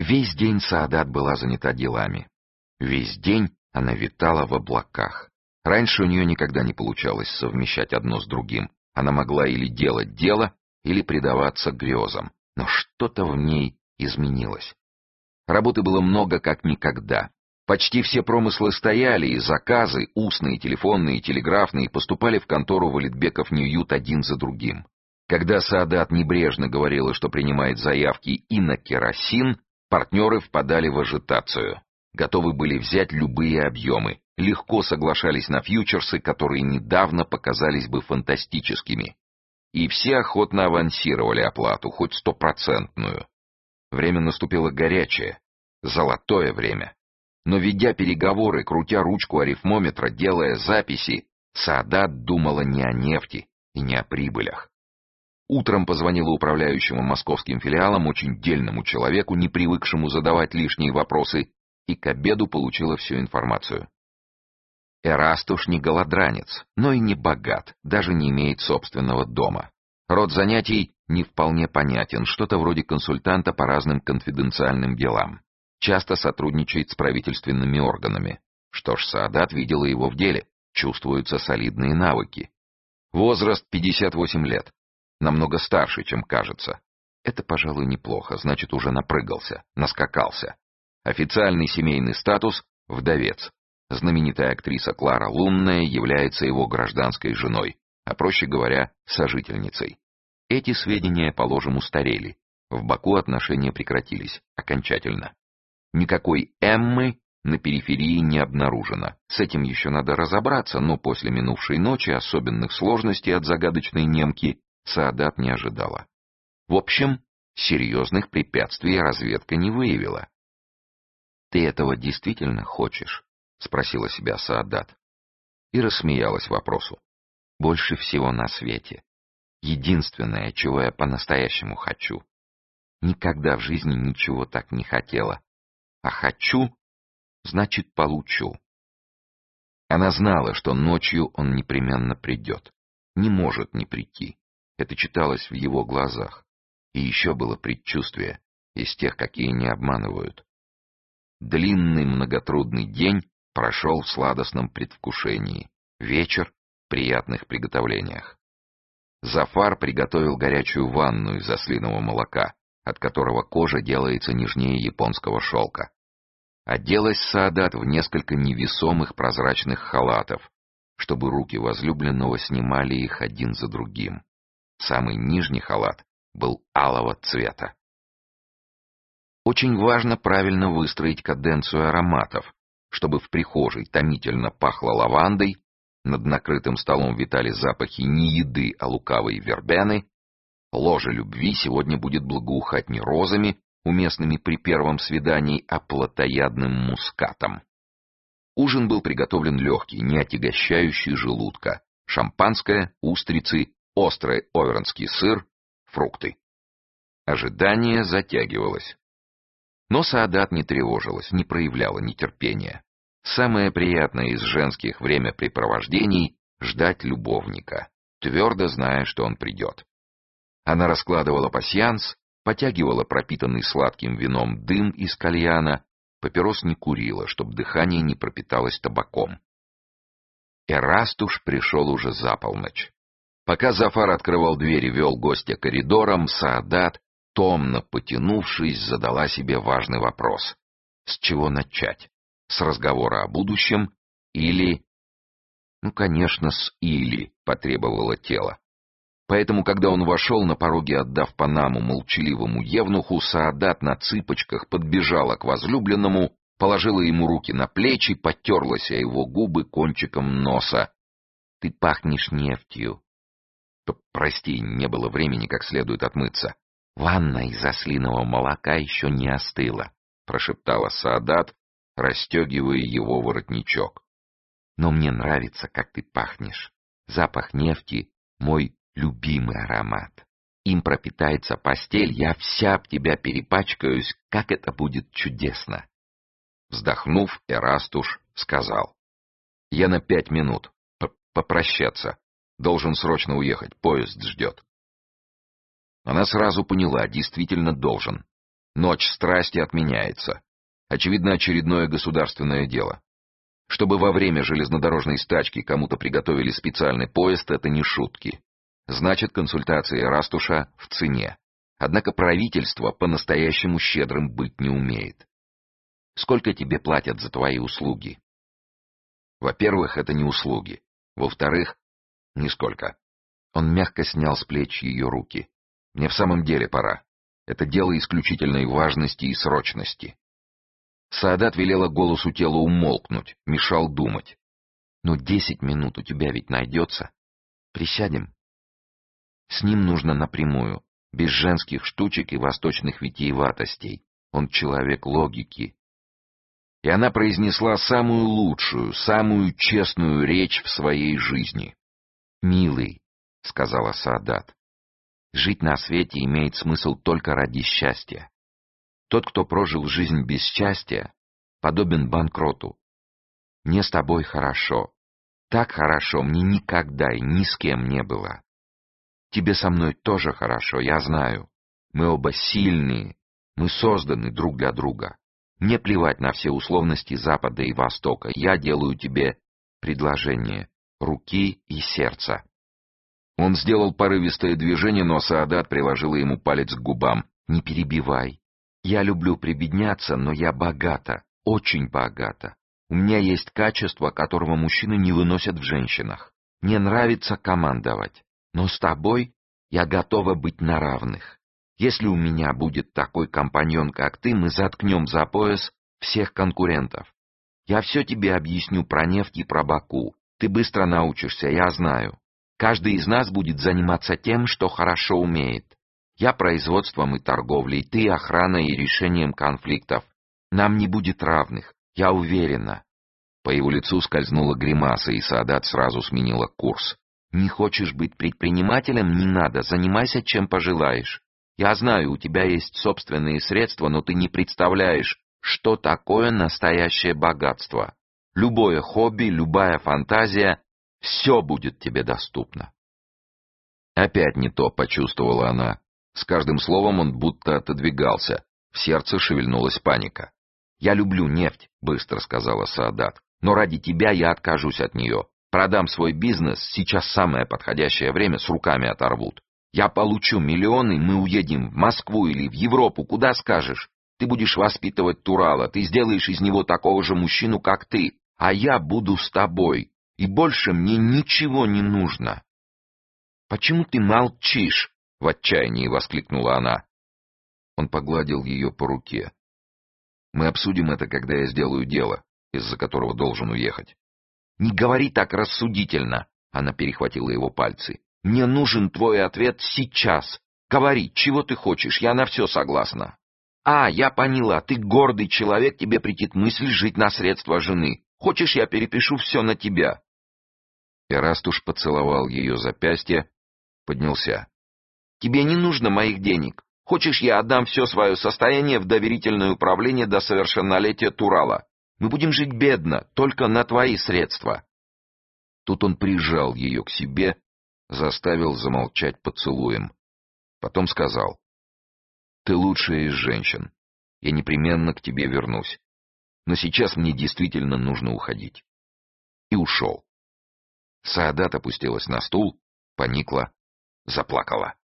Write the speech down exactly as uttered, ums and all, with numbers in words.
Весь день Саадат была занята делами. Весь день она витала в облаках. Раньше у нее никогда не получалось совмещать одно с другим. Она могла или делать дело, или предаваться грезам. Но что-то в ней изменилось. Работы было много как никогда. Почти все промыслы стояли, и заказы, устные, телефонные, телеграфные, поступали в контору Валитбеков Ньюют один за другим. Когда Саадат небрежно говорила, что принимает заявки и на керосин, партнеры впадали в ажитацию. Готовы были взять любые объемы, легко соглашались на фьючерсы, которые недавно показались бы фантастическими. И все охотно авансировали оплату, хоть стопроцентную. Время наступило горячее, золотое время. Но ведя переговоры, крутя ручку арифмометра, делая записи, Саадат думала не о нефти и не о прибылях. Утром позвонила управляющему московским филиалом очень дельному человеку, не привыкшему задавать лишние вопросы, и к обеду получила всю информацию. Эрастуш не голодранец, но и не богат, даже не имеет собственного дома. Род занятий не вполне понятен, что-то вроде консультанта по разным конфиденциальным делам. Часто сотрудничает с правительственными органами. Что ж, Саадат видела его в деле, чувствуются солидные навыки. Возраст пятьдесят восемь лет. Намного старше, чем кажется. Это, пожалуй, неплохо, значит, уже напрыгался, наскакался. Официальный семейный статус — вдовец. Знаменитая актриса Клара Лунная является его гражданской женой, а, проще говоря, сожительницей. Эти сведения, положим, устарели. В Баку отношения прекратились, окончательно. Никакой Эммы на периферии не обнаружено. С этим еще надо разобраться, но после минувшей ночи особенных сложностей от загадочной немки Саадат не ожидала. В общем, серьезных препятствий разведка не выявила. «Ты этого действительно хочешь?» — спросила себя Саадат. И рассмеялась вопросу. «Больше всего на свете. Единственное, чего я по-настоящему хочу. Никогда в жизни ничего так не хотела. А хочу, значит, получу». Она знала, что ночью он непременно придет. Не может не прийти. Это читалось в его глазах. И еще было предчувствие, из тех, какие не обманывают. Длинный многотрудный день прошел в сладостном предвкушении. Вечер в приятных приготовлениях. Зафар приготовил горячую ванну из ослиного молока, от которого кожа делается нежнее японского шелка. Оделась Саадат в несколько невесомых прозрачных халатов, чтобы руки возлюбленного снимали их один за другим. Самый нижний халат был алого цвета. Очень важно правильно выстроить каденцию ароматов, чтобы в прихожей томительно пахло лавандой, над накрытым столом витали запахи не еды, а лукавой вербены. Ложе любви сегодня будет благоухать не розами, уместными при первом свидании, а плотоядным мускатом. Ужин был приготовлен легкий, не отягощающий желудка. Шампанское, устрицы, острый овернский сыр, фрукты. Ожидание затягивалось. Но Саадат не тревожилась, не проявляла нетерпения. Самое приятное из женских времяпрепровождений — ждать любовника, твердо зная, что он придет. Она раскладывала пасьянс, потягивала пропитанный сладким вином дым из кальяна, папирос не курила, чтобы дыхание не пропиталось табаком. Эрастуш пришел уже за полночь. Пока Зафар открывал дверь и вел гостя коридором, Саадат, томно потянувшись, задала себе важный вопрос. С чего начать? С разговора о будущем или... Ну, конечно, с «или» потребовало тело. Поэтому, когда он вошел, на пороге отдав панаму молчаливому евнуху, Саадат на цыпочках подбежала к возлюбленному, положила ему руки на плечи, потерлась о его губы кончиком носа. «Ты пахнешь нефтью». «Прости, не было времени как следует отмыться». «Ванна из ослиного молока еще не остыла», — прошептала Саадат, расстегивая его воротничок. «Но мне нравится, как ты пахнешь. Запах нефти — мой любимый аромат. Им пропитается постель, я вся об тебя перепачкаюсь, как это будет чудесно». Вздохнув, Эрастуш сказал: «Я на пять минут. Попрощаться. Должен срочно уехать, поезд ждет». Она сразу поняла, действительно должен. Ночь страсти отменяется. Очевидно, очередное государственное дело. Чтобы во время железнодорожной стачки кому-то приготовили специальный поезд, это не шутки. Значит, консультации Растуша в цене. Однако правительство по-настоящему щедрым быть не умеет. Сколько тебе платят за твои услуги? Во-первых, это не услуги. Во-вторых, нисколько. Он мягко снял с плеч ее руки. Мне в самом деле пора. Это дело исключительной важности и срочности. Саадат велела голосу тела умолкнуть, мешал думать. «Ну, десять минут у тебя ведь найдется. Присядем?» С ним нужно напрямую, без женских штучек и восточных витиеватостей. Он человек логики. И она произнесла самую лучшую, самую честную речь в своей жизни. «Милый», — сказала Саадат, — «жить на свете имеет смысл только ради счастья. Тот, кто прожил жизнь без счастья, подобен банкроту. Мне с тобой хорошо. Так хорошо мне никогда и ни с кем не было. Тебе со мной тоже хорошо, я знаю. Мы оба сильные, мы созданы друг для друга. Мне плевать на все условности Запада и Востока. Я делаю тебе предложение руки и сердца». Он сделал порывистое движение, но Саадат приложила ему палец к губам. «Не перебивай. Я люблю прибедняться, но я богата, очень богата. У меня есть качество, которого мужчины не выносят в женщинах. Мне нравится командовать, но с тобой я готова быть на равных. Если у меня будет такой компаньон, как ты, мы заткнем за пояс всех конкурентов. Я все тебе объясню про нефть и про Баку. Ты быстро научишься, я знаю. Каждый из нас будет заниматься тем, что хорошо умеет. Я производством и торговлей, ты охраной и решением конфликтов. Нам не будет равных, я уверена». По его лицу скользнула гримаса, и Саадат сразу сменила курс. «Не хочешь быть предпринимателем? Не надо, занимайся чем пожелаешь. Я знаю, у тебя есть собственные средства, но ты не представляешь, что такое настоящее богатство. Любое хобби, любая фантазия, все будет тебе доступно». Опять не то, почувствовала она. С каждым словом он будто отодвигался. В сердце шевельнулась паника. «Я люблю нефть», — быстро сказала Саадат. «Но ради тебя я откажусь от нее. Продам свой бизнес, сейчас самое подходящее время, с руками оторвут. Я получу миллионы, мы уедем в Москву или в Европу, куда скажешь. Ты будешь воспитывать Турала, ты сделаешь из него такого же мужчину, как ты, а я буду с тобой, и больше мне ничего не нужно». «Почему ты молчишь?» — в отчаянии воскликнула она. Он погладил ее по руке. «Мы обсудим это, когда я сделаю дело, из-за которого должен уехать». «Не говори так рассудительно!» — она перехватила его пальцы. «Мне нужен твой ответ сейчас. Говори, чего ты хочешь, я на все согласна». «А, я поняла, ты гордый человек, тебе претит мысль жить на средства жены. Хочешь, я перепишу все на тебя?» Эрастуш поцеловал ее запястье, поднялся. «Тебе не нужно моих денег. Хочешь, я отдам все свое состояние в доверительное управление до совершеннолетия Турала. Мы будем жить бедно, только на твои средства». Тут он прижал ее к себе, заставил замолчать поцелуем. Потом сказал: «Ты лучшая из женщин. Я непременно к тебе вернусь. Но сейчас мне действительно нужно уходить». И ушел. Саадат опустилась на стул, поникла, заплакала.